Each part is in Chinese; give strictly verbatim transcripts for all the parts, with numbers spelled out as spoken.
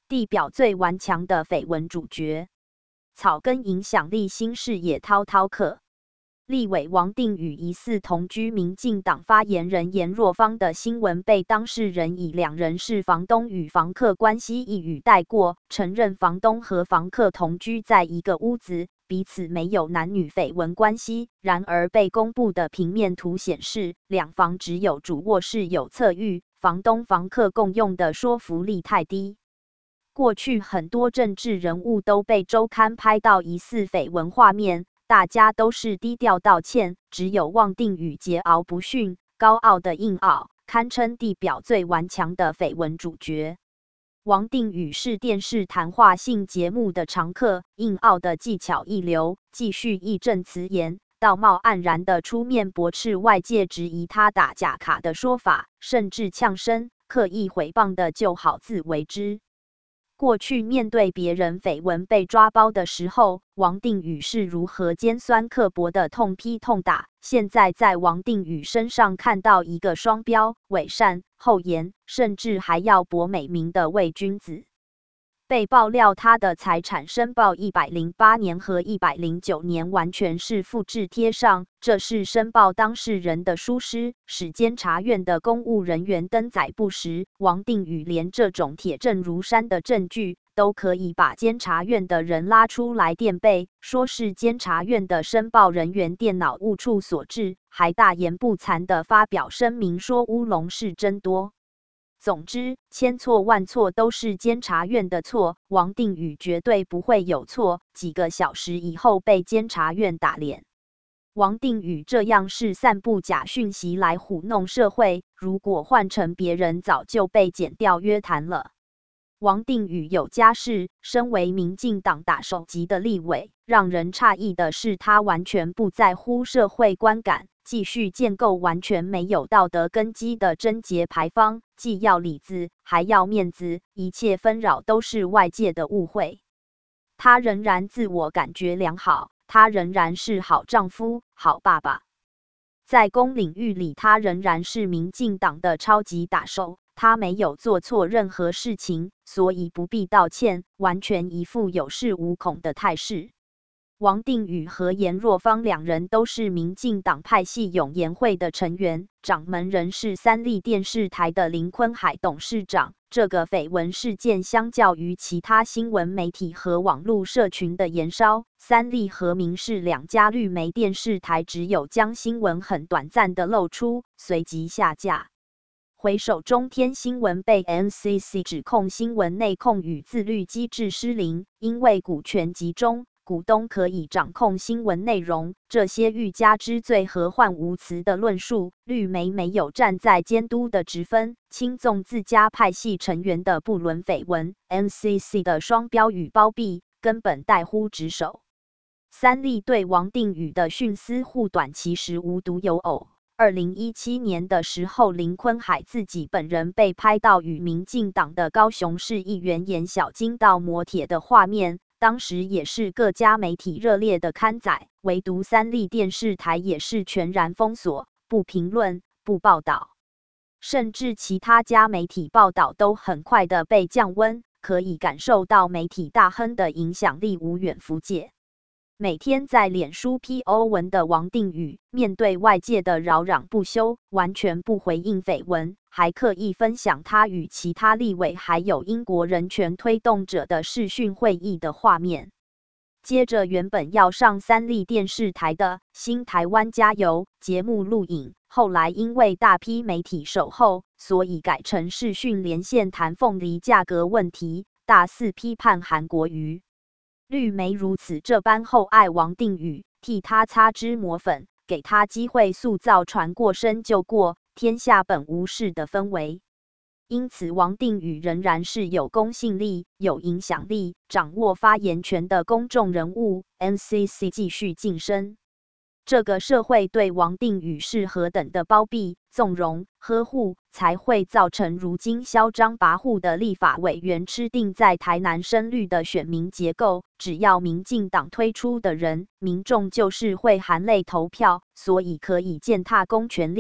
地表最顽强的绯闻主角，草根影响力新视野滔滔客。立委王定宇疑似同居民进党发言人颜若芳的新闻被当事人以两人是房东与房客关系一语带过，承认房东和房客同居在一个屋子，彼此没有男女绯闻关系。然而被公布的平面图显示，两房只有主卧室有侧浴，房东房客共用的说服力太低。过去很多政治人物都被周刊拍到疑似绯闻画面，大家都是低调道歉，只有王定宇桀骜不驯，高傲的硬拗，堪称地表最顽强的绯闻主角。王定宇是电视谈话性节目的常客，硬拗的技巧一流，继续义正辞严，道貌岸然的出面驳斥外界质疑他打假卡的说法，甚至呛声刻意诽谤的就好自为之。过去面对别人绯闻被抓包的时候，王定宇是如何尖酸刻薄的痛批痛打，现在在王定宇身上看到一个双标、伪善、厚颜，甚至还要博美名的伪君子。被爆料他的财产申报一百零八年和一百零九年完全是复制贴上，这是申报当事人的疏失，使监察院的公务人员登载不实。王定宇连这种铁证如山的证据都可以把监察院的人拉出来垫背，说是监察院的申报人员电脑误触所致，还大言不惭地发表声明说乌龙事真多。总之，千错万错都是监察院的错，王定宇绝对不会有错。几个小时以后被监察院打脸。王定宇这样是散布假讯息来唬弄社会，如果换成别人早就被检调约谈了。王定宇有家室，身为民进党打手级的立委，让人诧异的是他完全不在乎社会观感，继续建构完全没有道德根基的贞节牌坊，既要里子还要面子，一切纷扰都是外界的误会。他仍然自我感觉良好，他仍然是好丈夫、好爸爸。在公领域里，他仍然是民进党的超级打手。他没有做错任何事情，所以不必道歉，完全一副有恃无恐的态势。王定宇和颜若芳两人都是民进党派系永延会的成员，掌门人是三立电视台的林坤海董事长。这个绯闻事件相较于其他新闻媒体和网络社群的延烧，三立和民视两家绿媒电视台只有将新闻很短暂的露出，随即下架。回首中天新闻被 N C C 指控新闻内控与自律机制失灵，因为股权集中，股东可以掌控新闻内容，这些欲加之罪和患无辞的论述，绿媒没有站在监督的职分，轻纵自家派系成员的不伦绯闻 ，N C C 的双标与包庇，根本怠忽职守。三立对王定宇的徇私护短其实无独有偶。二零一七年的时候，林坤海自己本人被拍到与民进党的高雄市议员颜小金到摩铁的画面，当时也是各家媒体热烈的刊载，唯独三立电视台也是全然封锁，不评论、不报道，甚至其他家媒体报道都很快的被降温，可以感受到媒体大亨的影响力无远弗届。每天在脸书 P O 文的王定宇，面对外界的扰攘不休，完全不回应绯闻，还刻意分享他与其他立委还有英国人权推动者的视讯会议的画面。接着原本要上三立电视台的新台湾加油节目录影，后来因为大批媒体守候，所以改成视讯连线谈凤梨价格问题，大肆批判韩国瑜。绿媒如此这般厚爱王定宇，替他擦脂抹粉，给他机会塑造船过身就过，天下本无事的氛围。因此王定宇仍然是有公信力、有影响力、掌握发言权的公众人物。N C C 继续晋升。这个社会对王定宇是何等的包庇、纵容、呵护，才会造成如今嚣张跋扈的立法委员吃定在台南深绿的选民结构。只要民进党推出的人，民众就是会含泪投票，所以可以践踏公权力，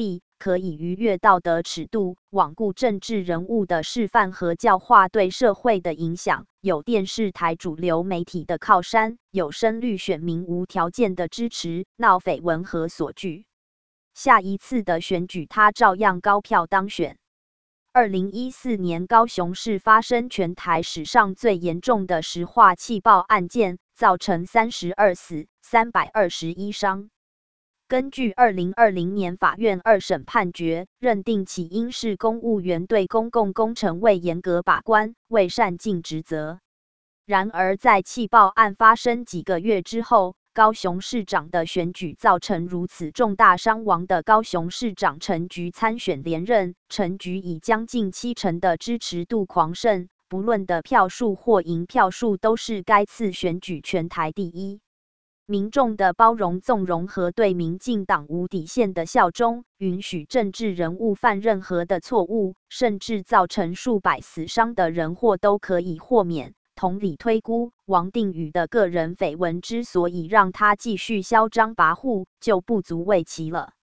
可以逾越道德尺度，罔顾政治人物的示范和教化对社会的影响，有电视台主流媒体的靠山，有深绿选民无条件的支持，闹绯闻何所惧？下一次的选举他照样高票当选。二零一四年高雄市发生全台史上最严重的石化气爆案件，造成三十二死、三百二十一伤。根据二零二零年法院二审判决，认定起因是公务员对公共工程未严格把关，未善尽职责。然而在气爆案发生几个月之后，高雄市长的选举造成如此重大伤亡的高雄市长陈菊参选连任，陈菊以将近七成的支持度狂胜，不论的票数或赢票数都是该次选举全台第一。民众的包容纵容和对民进党无底线的效忠，允许政治人物犯任何的错误，甚至造成数百死伤的人祸都可以豁免。同理推估，王定宇的个人绯闻之所以让他继续嚣张跋扈，就不足为奇了。